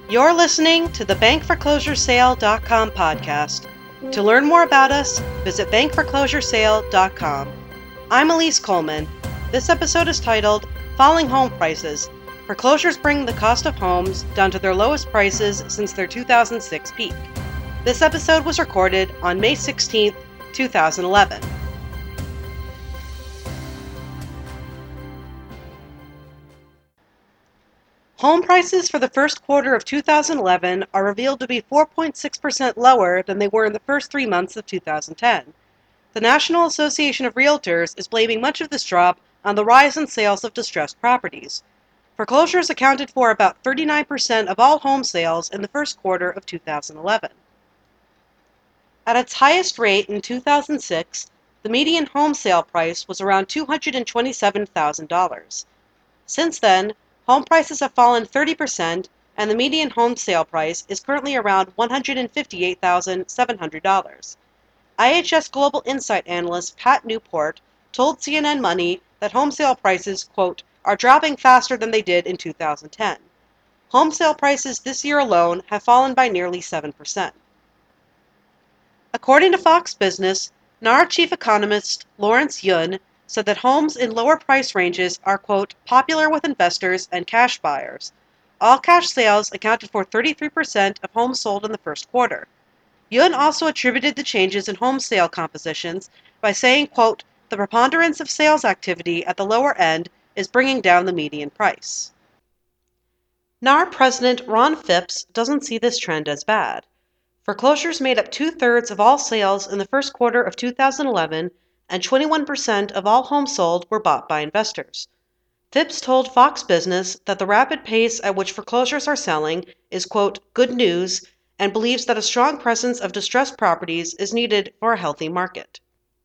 You're listening to the bankforeclosuresale.com podcast. To learn more about us, visit bankforeclosuresale.com. I'm Elise Coleman. This episode is titled Falling Home Prices. Foreclosures bring the cost of homes down to their lowest prices since their 2006 peak. This episode was recorded on May 16, 2011. Home prices for the first quarter of 2011 are revealed to be 4.6% lower than they were in the first 3 months of 2010. The National Association of Realtors is blaming much of this drop on the rise in sales of distressed properties. Foreclosures accounted for about 39% of all home sales in the first quarter of 2011. At its highest rate in 2006, the median home sale price was around $227,000. Since then, home prices have fallen 30%, and the median home sale price is currently around $158,700. IHS Global Insight analyst Pat Newport told CNN Money that home sale prices, quote, are dropping faster than they did in 2010. Home sale prices this year alone have fallen by nearly 7%. According to Fox Business, NAR chief economist Lawrence Yun said that homes in lower price ranges are, quote, popular with investors and cash buyers. All cash sales accounted for 33% of homes sold in the first quarter. Yun also attributed the changes in home sale compositions by saying, quote, the preponderance of sales activity at the lower end is bringing down the median price. NAR President Ron Phipps doesn't see this trend as bad. Foreclosures made up 2/3 of all sales in the first quarter of 2011, and 21% of all homes sold were bought by investors. Phipps told Fox Business that the rapid pace at which foreclosures are selling is, quote, good news, and believes that a strong presence of distressed properties is needed for a healthy market.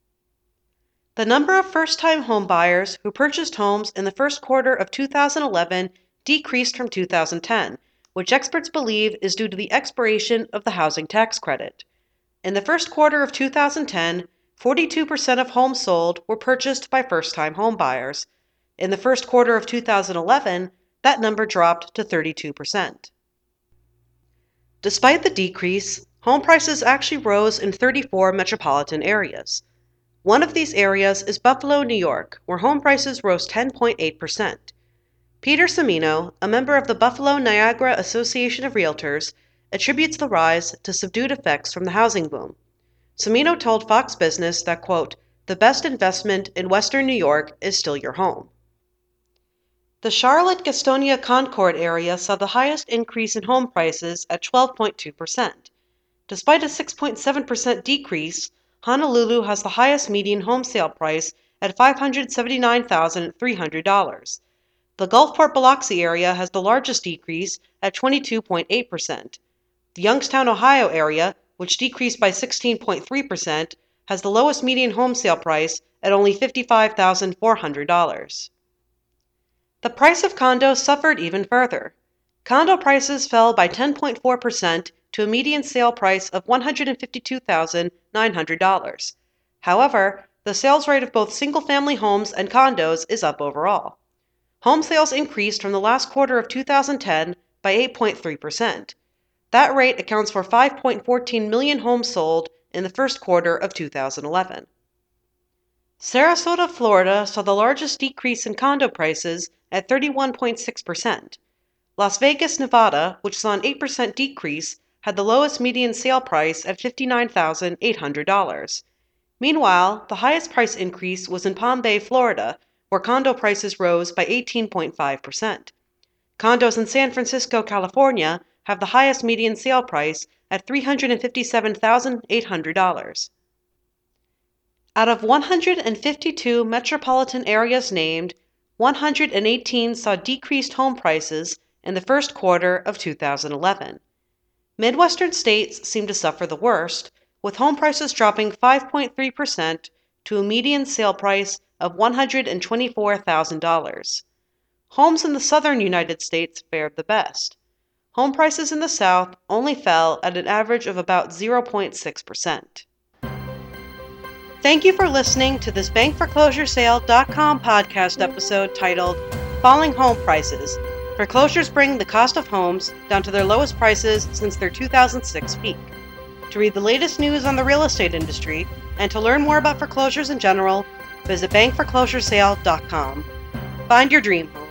The number of first-time home buyers who purchased homes in the first quarter of 2011 decreased from 2010, which experts believe is due to the expiration of the housing tax credit. In the first quarter of 2010, 42% of homes sold were purchased by first-time home buyers. In the first quarter of 2011, that number dropped to 32%. Despite the decrease, home prices actually rose in 34 metropolitan areas. One of these areas is Buffalo, New York, where home prices rose 10.8%. Peter Cimino, a member of the Buffalo Niagara Association of Realtors, attributes the rise to subdued effects from the housing boom. Cimino told Fox Business that, quote, the best investment in Western New York is still your home. The Charlotte-Gastonia-Concord area saw the highest increase in home prices at 12.2%. Despite a 6.7% decrease, Honolulu has the highest median home sale price at $579,300. The Gulfport-Biloxi area has the largest decrease at 22.8%. The Youngstown, Ohio area, which decreased by 16.3%, has the lowest median home sale price at only $55,400. The price of condos suffered even further. Condo prices fell by 10.4% to a median sale price of $152,900. However, the sales rate of both single-family homes and condos is up overall. Home sales increased from the last quarter of 2010 by 8.3%. That rate accounts for 5.14 million homes sold in the first quarter of 2011. Sarasota, Florida saw the largest decrease in condo prices at 31.6%. Las Vegas, Nevada, which saw an 8% decrease, had the lowest median sale price at $59,800. Meanwhile, the highest price increase was in Palm Bay, Florida, where condo prices rose by 18.5%. Condos in San Francisco, California, have the highest median sale price at $357,800. Out of 152 metropolitan areas named, 118 saw decreased home prices in the first quarter of 2011. Midwestern states seem to suffer the worst, with home prices dropping 5.3% to a median sale price of $124,000. Homes in the southern United States fared the best. Home prices in the South only fell at an average of about 0.6%. Thank you for listening to this bankforeclosuresale.com podcast episode titled Falling Home Prices. Foreclosures bring the cost of homes down to their lowest prices since their 2006 peak. To read the latest news on the real estate industry and to learn more about foreclosures in general, visit bankforeclosuresale.com. Find your dream home.